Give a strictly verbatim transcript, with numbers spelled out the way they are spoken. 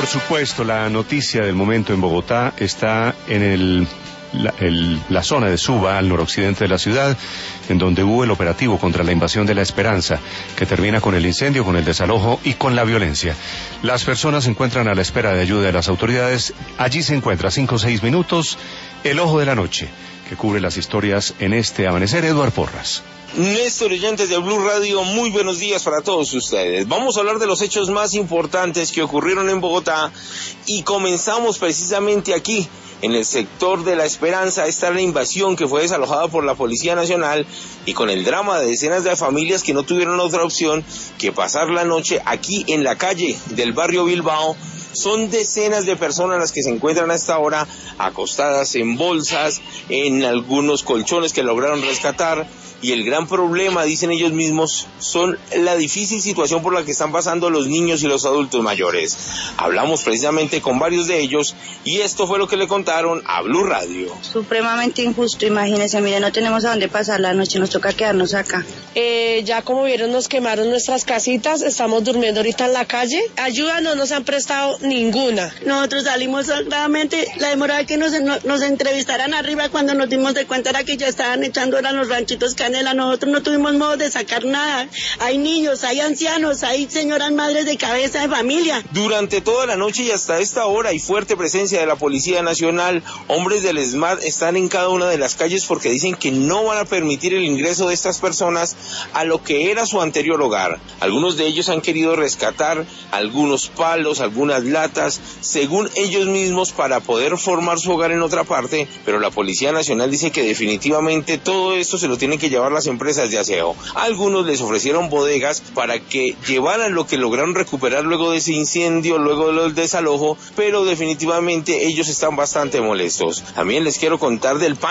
Por supuesto, la noticia del momento en Bogotá está en el, la, el, la zona de Suba, al noroccidente de la ciudad, en donde hubo el operativo contra la invasión de La Esperanza, que termina con el incendio, con el desalojo y con la violencia. Las personas se encuentran a la espera de ayuda de las autoridades. Allí se encuentra, cinco o seis minutos, el ojo de la noche, que cubre las historias en este amanecer. Eduard Porras. Néstor, oyentes de Blue Radio, muy buenos días para todos ustedes. Vamos a hablar de los hechos más importantes que ocurrieron en Bogotá y comenzamos precisamente aquí, en el sector de La Esperanza. Está la invasión que fue desalojada por la Policía Nacional y con el drama de decenas de familias que no tuvieron otra opción que pasar la noche aquí en la calle del barrio Bilbao. Son decenas de personas las que se encuentran a esta hora acostadas en bolsas, en algunos colchones que lograron rescatar. Y el gran problema, dicen ellos mismos, son la difícil situación por la que están pasando los niños y los adultos mayores. Hablamos precisamente con varios de ellos y esto fue lo que le contaron a Blue Radio. Supremamente injusto, imagínense, mire, no tenemos a dónde pasar la noche, nos toca quedarnos acá. Eh, ya como vieron, nos quemaron nuestras casitas, estamos durmiendo ahorita en la calle. Ayuda no nos han prestado ninguna. Nosotros salimos sagradamente, la demora de que nos, nos, nos entrevistaran arriba, cuando nos dimos de cuenta era que ya estaban echando eran los ranchitos Canela. Nosotros no tuvimos modo de sacar nada. Hay niños, hay ancianos, hay señoras madres de cabeza de familia. Durante toda la noche y hasta esta hora hay fuerte presencia de la Policía Nacional. Hombres del ESMAD están en cada una de las calles porque dicen que no van a permitir el ingreso de estas personas a lo que era su anterior hogar. Algunos de ellos han querido rescatar algunos palos, algunas latas, según ellos mismos, para poder formar su hogar en otra parte, pero la Policía Nacional dice que definitivamente todo esto se lo tienen que llevar las empresas de aseo. Algunos les ofrecieron bodegas para que llevaran lo que lograron recuperar luego de ese incendio, luego del desalojo, pero definitivamente ellos están bastante molestos. También les quiero contar del